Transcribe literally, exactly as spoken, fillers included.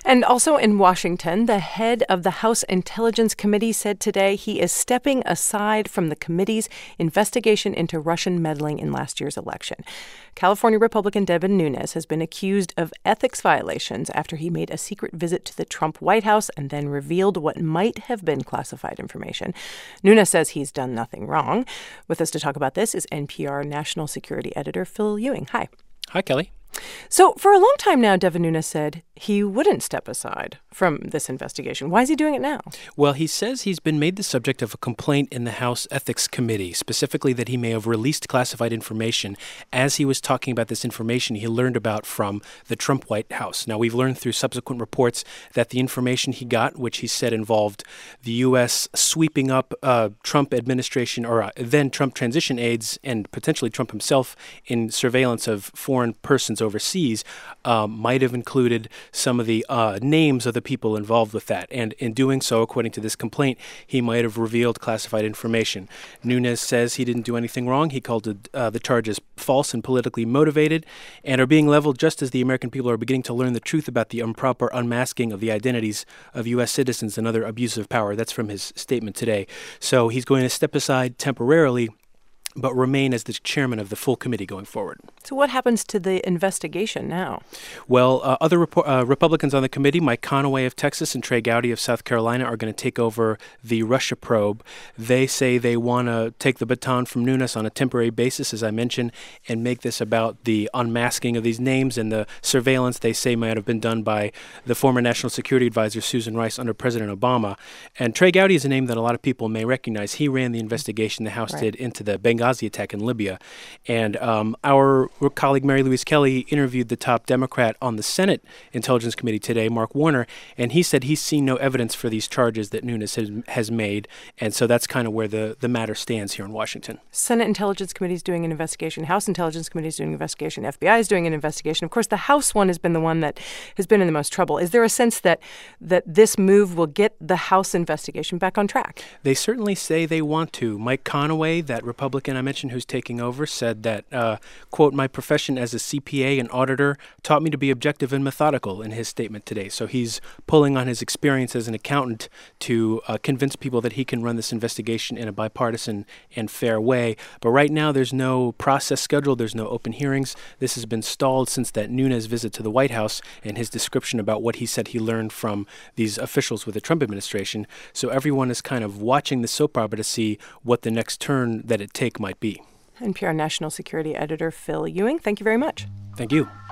And also in Washington, the head of the House Intelligence Committee said today he is stepping aside from the committee's investigation into Russian meddling in last year's election. California Republican Devin Nunes has been accused of ethics violations after he made a secret visit to the Trump White House and then revealed what might have been classified information. Nunes says he's done nothing wrong. With us to talk about this is N P R national security editor Phil Ewing. Hi. Hi, Kelly. So for a long time now, Devin Nunes said he wouldn't step aside from this investigation. Why is he doing it now? Well, he says he's been made the subject of a complaint in the House Ethics Committee, specifically that he may have released classified information as he was talking about this information he learned about from the Trump White House. Now, we've learned through subsequent reports that the information he got, which he said involved the U S sweeping up uh, Trump administration or uh, then Trump transition aides and potentially Trump himself in surveillance of foreign persons overseas, um, might have included some of the uh, names of the people involved with that. And in doing so, according to this complaint, he might have revealed classified information. Nunes says he didn't do anything wrong. He called it, uh, the charges false and politically motivated and are being leveled just as the American people are beginning to learn the truth about the improper unmasking of the identities of U S citizens and other abuses of power. That's from his statement today. So he's going to step aside temporarily, but remain as the chairman of the full committee going forward. So what happens to the investigation now? Well, uh, other Repo- uh, Republicans on the committee, Mike Conaway of Texas and Trey Gowdy of South Carolina, are going to take over the Russia probe. They say they want to take the baton from Nunes on a temporary basis, as I mentioned, and make this about the unmasking of these names and the surveillance they say might have been done by the former National Security Advisor Susan Rice under President Obama. And Trey Gowdy is a name that a lot of people may recognize. He ran the investigation the House Right. did into the Benghazi attack in Libya. And um, our colleague Mary Louise Kelly interviewed the top Democrat on the Senate Intelligence Committee today, Mark Warner, and he said he's seen no evidence for these charges that Nunes has, has made. And so that's kind of where the, the matter stands here in Washington. Senate Intelligence Committee is doing an investigation. House Intelligence Committee is doing an investigation. F B I is doing an investigation. Of course, the House one has been the one that has been in the most trouble. Is there a sense that that this move will get the House investigation back on track? They certainly say they want to. Mike Conaway, that Republican I mentioned who's taking over, said that, uh, quote, my profession as a C P A and auditor taught me to be objective and methodical in his statement today. So he's pulling on his experience as an accountant to uh, convince people that he can run this investigation in a bipartisan and fair way. But right now, there's no process scheduled. There's no open hearings. This has been stalled since that Nunes visit to the White House and his description about what he said he learned from these officials with the Trump administration. So everyone is kind of watching the soap opera to see what the next turn that it take might be. N P R national security editor Phil Ewing, thank you very much. Thank you.